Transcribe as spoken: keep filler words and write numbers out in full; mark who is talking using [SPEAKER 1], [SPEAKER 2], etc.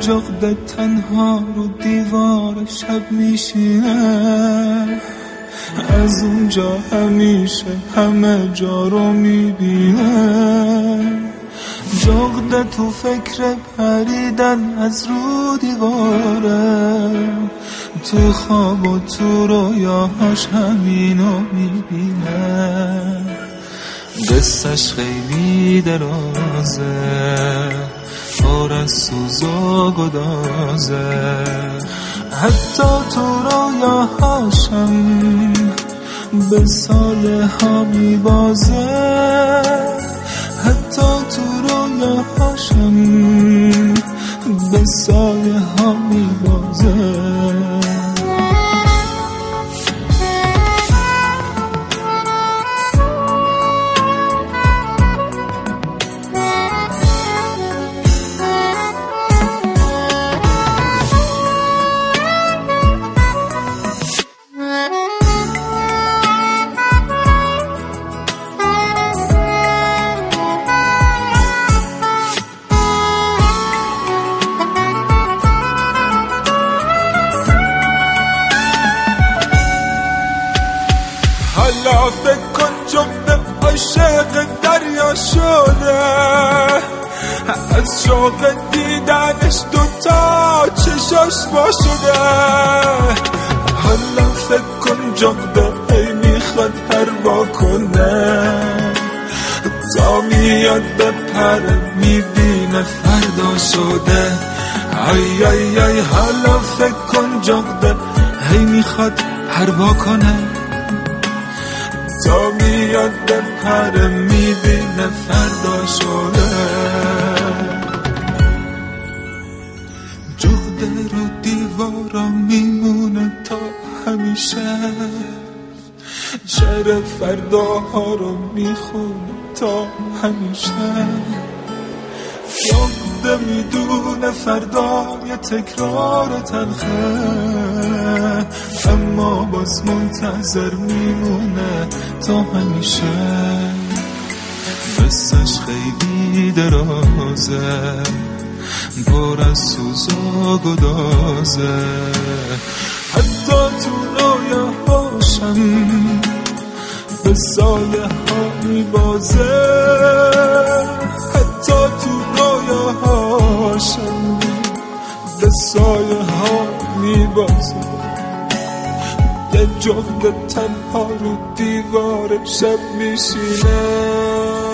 [SPEAKER 1] جغد تنها رو دیوار شب میشینه، از اونجا همیشه همه جا رو میبینه. جغد تو فکر پریدن از رو دیواره، تو خواب و تو رویاهاش همینو میبینه. قصه‌ش خیلی درازه، پر از سوز و گدازه، حتی تو رویاهاشم به سایه ها میبازه، حتی تو رویاهاشم به سایه ها میبازه. حالا فکر کن جغد عاشق دریا شده، از شوق دیدنش دوتا چشاش وا شده. حالا فکر کن جغد ای میخواد پروا کنه، تا میاد بپره میبینه فردا شده. ای ای ای حالا فکر کن جغد ای میخواد پروا کنه، تا میاد بپره میبینه فردا شده. جغد رو دیوارا میمونه تا همیشه، شعر فرداها رو میخونه تا همیشه. جغد میدونه فردا یه تکرار تلخه، اما باز منتظر میمونه تا همیشه. قصه‌ش خیلی درازه، پر از سوز و گدازه، حتی تو رویاهاشم به سایه ها میبازه، حتی تو رویاهاشم به سایه ها میبازه. یه جغد تنها رو دیوار شب میشینه.